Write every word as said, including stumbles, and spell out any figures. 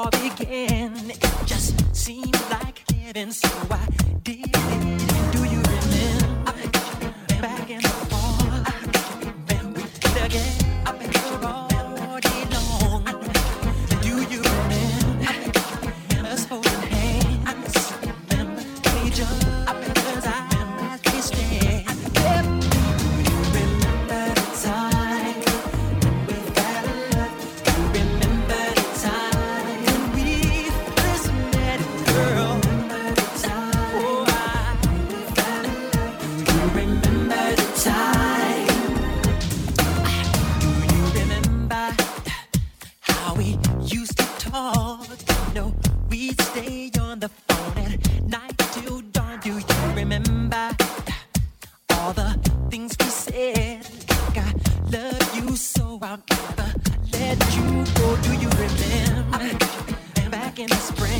all began. It just seemed like heaven, so I did it. Do you remember back in the fall when we did again? I've been here all day long. Do you remember us holding hands? Remember each other's eyes we stared. Do you remember the time when we fell in love? Do you remember the time when we first met, girl? Oh, I, do you remember the time? Do you remember how we used to talk? You know, we'd stay on the phone at night till dawn. Do you remember all the things we said? Like I love you so I'll never let you go. Do you remember back in the spring?